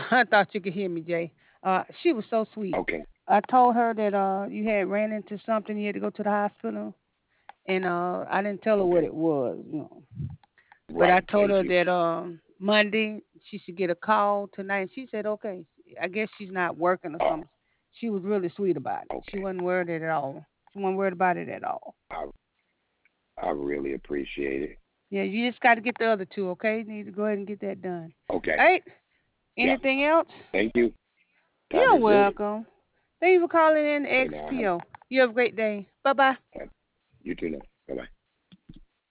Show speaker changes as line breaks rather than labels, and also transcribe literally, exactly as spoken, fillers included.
I thought you could hear me, Jay. Uh, she was so sweet.
Okay.
I told her that uh you had ran into something, you had to go to the hospital, and uh I didn't tell her what
Okay.
it was, you know. But I
Right.
told
Thank
her
you.
that um Monday she should get a call tonight, and she said okay. I guess she's not working or
Oh,
something. She was really sweet about it. She
okay.
wasn't worried at all. She wasn't worried about it at all.
I I really appreciate it.
Yeah, you just got to get the other two, okay? You need to go ahead and get that done.
Okay.
All right.
Yeah.
Anything else?
Thank you. That
You're
is it.
welcome. Thank you for calling in
Okay. Now I have,
X P O. You have a great day. Bye bye.
have you too now. Bye bye.